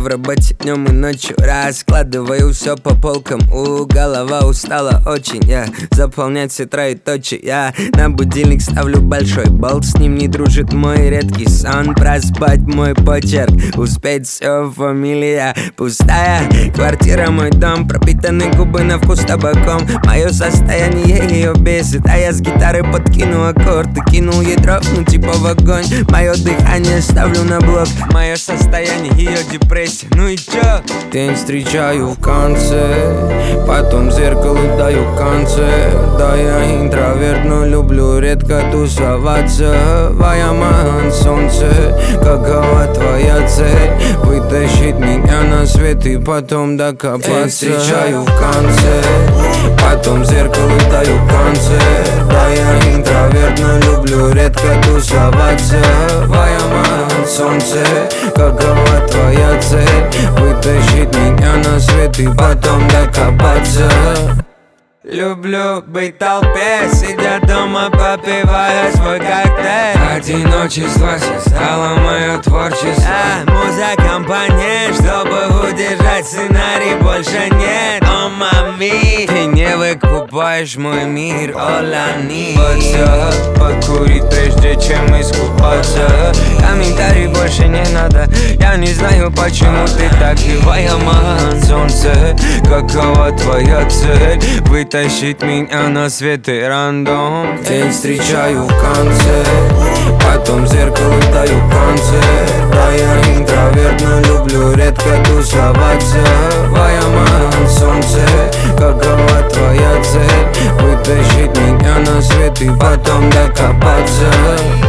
в работе днем и ночью, раскладываю все по полкам. Голова устала очень, я заполнять все троеточие. Я на будильник ставлю большой болт, с ним не дружит мой редкий сон. Проспать мой почерк, успеть все, фамилия пустая. Квартира мой дом, пропитаны губы на вкус табаком. Мое состояние ее бесит, а я с гитары подкину аккорд и кинул ей дров, ну типа в огонь. Мое дыхание ставлю на блок, мое состояние ее депрессия. Ну и чё? День встречаю в конце, потом зеркалу даю концерт. Да, я интроверт, но люблю редко тусоваться. Ваяман, солнце, какова твоя цель? Вытащить меня на свет и потом докопаться. День встречаю в конце, потом зеркалу даю концерт. Да, я интроверт, но люблю редко тусоваться. Ваяман, солнце, какова твоя цель? Вытащить меня на свет и потом докопаться. Люблю быть в толпе, сидя дома, попивая свой коктейль. Одиночество стало мое творчество, муза компания, чтобы удержать сценарий, больше нет. О, мами, ты не выкупаешь мой мир, олани. Покурить прежде чем искупаться. Комментарий больше не надо, я не знаю, почему ты так. Ваяман, солнце, какова твоя цель? Вытащить меня на свет и рандом. День встречаю в конце, потом зеркалу даю концерт. Да, я интроверт, но люблю редко тусоваться. Ваяман, солнце, какова твоя цель? Вытащить меня на свет и потом докопаться.